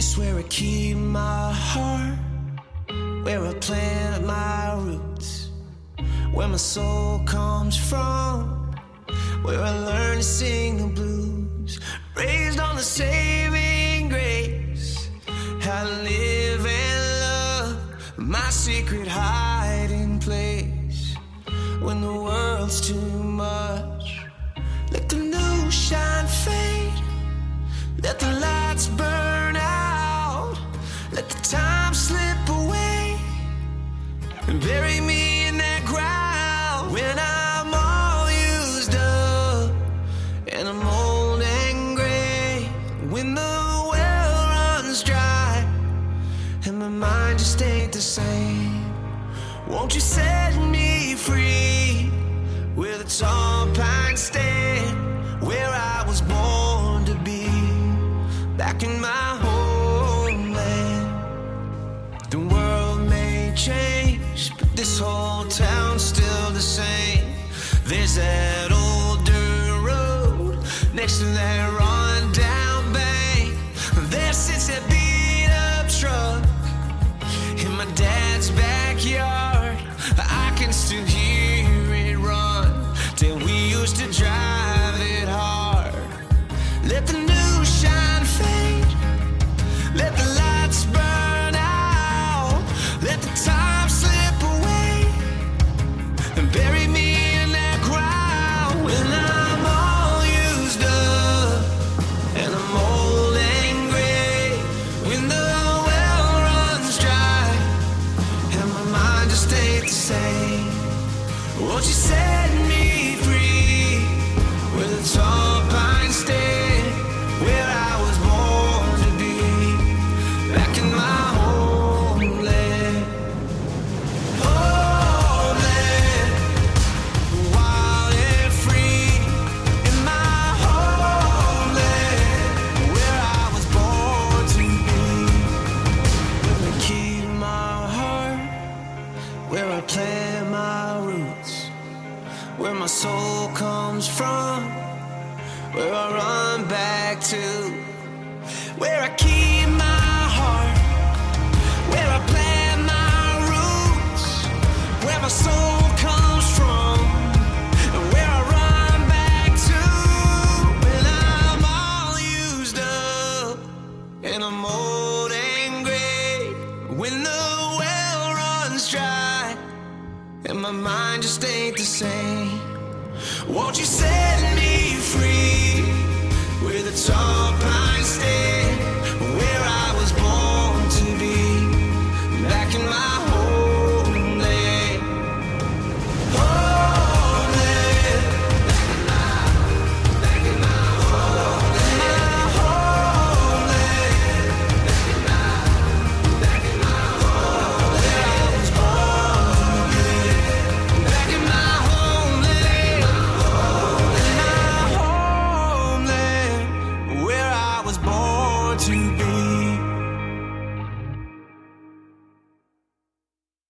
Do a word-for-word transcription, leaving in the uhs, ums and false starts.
It's where I keep my heart, where I plant my roots, where my soul comes from, where I learn to sing the blues. Raised on the saving grace, how to live and love, my secret hiding place. When the world's too much, let the new shine fade, let the lights burn out, let the time slip away and bury me in that ground. When I'm all used up and I'm old and gray, when the well runs dry and my mind just ain't the same, won't you set me free where the tall pines stand, where I was born to be, back in my homeland. The world may change, but this whole town's still the same. There's that old dirt road next to that run down bank. There sits that beat up truck in my dad's backyard. I can still hear it run till we used to drive it hard. Let the new shine fade, let the lights burn out, let the time slip away and bury me in that ground. When I'm all used up and I'm old and gray, when the well runs dry and my mind just ain't the same, won't you set me free where the tall pines stand, where I was born to be, back in my homeland. Homeland, wild and free, in my homeland, where I was born to be. Where I keep my heart, where I plant my roots, where my soul comes from, where I run back to, where I keep my heart, where I plant my roots, where my soul comes from, and where I run back to. When I'm all used up and I'm old and gray, when the well runs dry and my mind just ain't the same, won't you set me free where the tall pines stay?